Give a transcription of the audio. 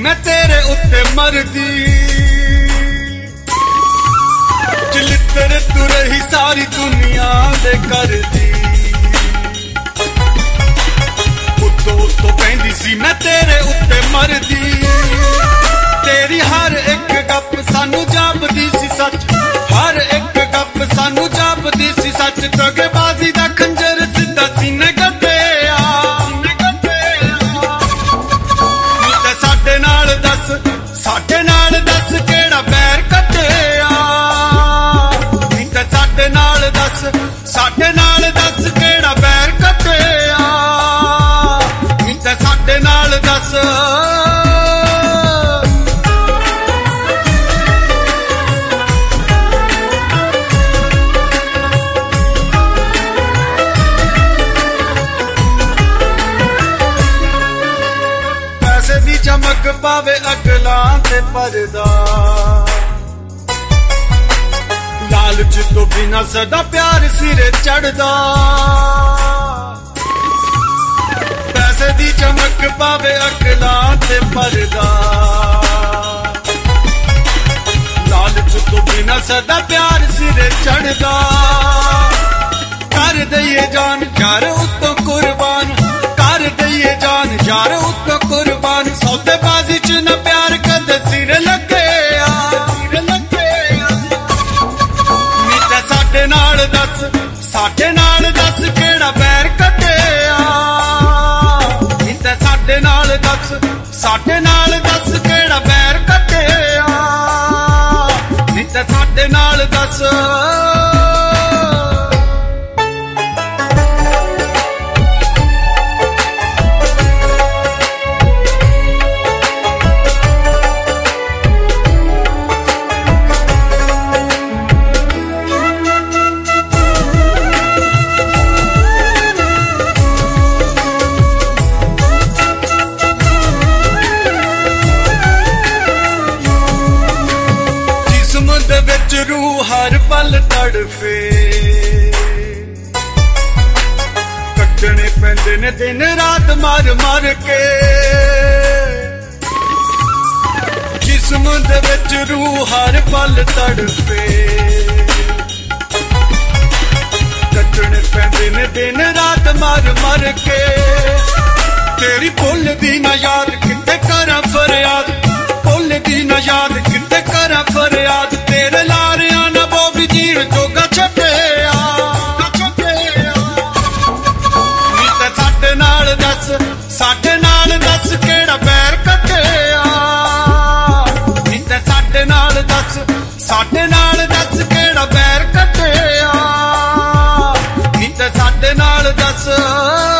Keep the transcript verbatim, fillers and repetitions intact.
मैं तेरे उत्ते मरदी चिलित्र तू रही सारी दुनिया दे करदी उत्तो उत्तो पैंदी सी मैं तेरे उत्ते मरदी तेरी हर एक गप सानू जापदी सी सच हर एक गप सानू जापदी सी सच दगेबाजी दा खंजर सिद्धा सीने गड्ढिया साडे नाल दस साडे नाल दस केड़ा बैर कट्टिया नी ते साडे नाल दस साडे नाल दस केड़ा बैर कट्टिया नी ते साडे नाल दस चमक पावे अकलां ते परदा लालच तो बिना सदा प्यार सिरे चढ़दा पैसे दी चमक पावे अकलां ते परदा लालच तो बिना सदा प्यार सिरे चढ़दा कर दईए जान यार उत्तों कुर्बान कर दईए जान यार उत्तों कुर्बान सौदेबाजी च न प्यार कदे सिर लगे सिर लगे नी ते साडे नाल दस साडे नाल दस केड़ा बैर कट्टिया नी ते साडे नाल दस साडे नाल दस केड़ा बैर कट्टिया नी ते साडे नाल दस रूह हर पल तड़फे कटने पैंदे ने दिन रात मार मार के जिस्म दे विच रूह हर पल तड़फे कटने पैंदे ने दिन रात मार मार के तेरी भुल दी ना याद किते करा फरियाद भुल दी ना याद किते करा फरियाद तेरे लारिया ना वो भी जीव जोगा छटिया नी ते साडे नाल दस साडे नाल दस केड़ा बैर कट्टिया नी ते साडे नाल दस साडे नाल दस केड़ा बैर कट्टिया नी ते साडे नाल दस